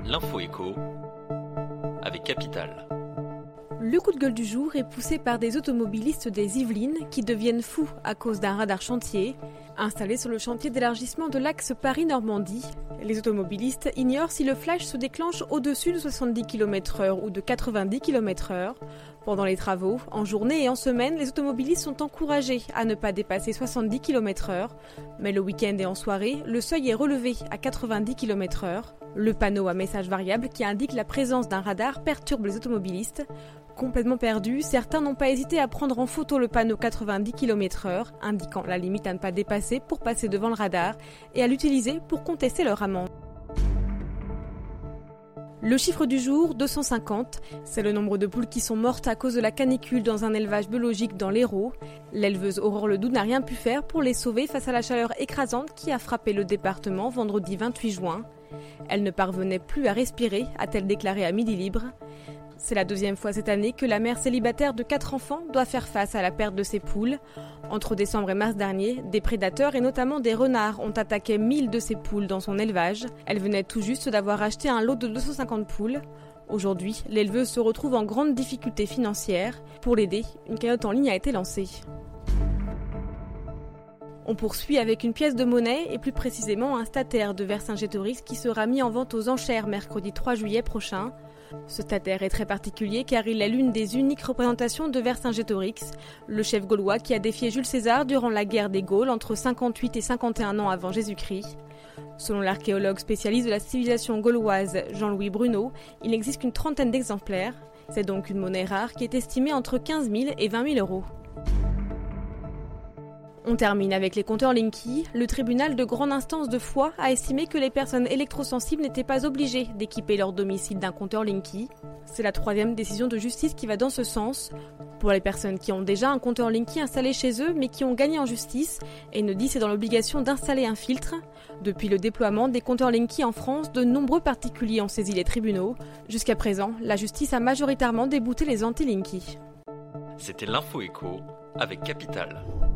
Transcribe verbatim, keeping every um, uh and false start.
L'info écho avec Capital. Le coup de gueule du jour est poussé par des automobilistes des Yvelines qui deviennent fous à cause d'un radar chantier. Installé sur le chantier d'élargissement de l'axe Paris-Normandie, les automobilistes ignorent si le flash se déclenche au-dessus de soixante-dix kilomètres heure ou de quatre-vingt-dix kilomètres heure. Pendant les travaux, en journée et en semaine, les automobilistes sont encouragés à ne pas dépasser soixante-dix kilomètres heure. Mais le week-end et en soirée, le seuil est relevé à quatre-vingt-dix kilomètres heure. Le panneau à message variable qui indique la présence d'un radar perturbe les automobilistes. Complètement perdus, certains n'ont pas hésité à prendre en photo le panneau quatre-vingt-dix kilomètres heure, indiquant la limite à ne pas dépasser pour passer devant le radar, et à l'utiliser pour contester leur amende. Le chiffre du jour, deux cent cinquante, c'est le nombre de poules qui sont mortes à cause de la canicule dans un élevage biologique dans l'Hérault. L'éleveuse Aurore Ledoux n'a rien pu faire pour les sauver face à la chaleur écrasante qui a frappé le département vendredi vingt-huit juin. Elle ne parvenait plus à respirer, a-t-elle déclaré à Midi Libre. C'est la deuxième fois cette année que la mère célibataire de quatre enfants doit faire face à la perte de ses poules. Entre décembre et mars dernier, des prédateurs et notamment des renards ont attaqué mille de ses poules dans son élevage. Elle venait tout juste d'avoir acheté un lot de deux cent cinquante poules. Aujourd'hui, l'éleveuse se retrouve en grande difficulté financière. Pour l'aider, une cagnotte en ligne a été lancée. On poursuit avec une pièce de monnaie et plus précisément un statère de Vercingétorix qui sera mis en vente aux enchères mercredi trois juillet prochain. Ce statère est très particulier car il est l'une des uniques représentations de Vercingétorix, le chef gaulois qui a défié Jules César durant la guerre des Gaules entre cinquante-huit et cinquante et un ans avant Jésus-Christ. Selon l'archéologue spécialiste de la civilisation gauloise Jean-Louis Bruno, il n'existe qu'une trentaine d'exemplaires. C'est donc une monnaie rare qui est estimée entre quinze mille et vingt mille euros. On termine avec les compteurs Linky. Le tribunal de grande instance de Foix a estimé que les personnes électrosensibles n'étaient pas obligées d'équiper leur domicile d'un compteur Linky. C'est la troisième décision de justice qui va dans ce sens. Pour les personnes qui ont déjà un compteur Linky installé chez eux mais qui ont gagné en justice, Enedis est dans l'obligation d'installer un filtre. Depuis le déploiement des compteurs Linky en France, de nombreux particuliers ont saisi les tribunaux. Jusqu'à présent, la justice a majoritairement débouté les anti-Linky. C'était l'info écho avec Capital.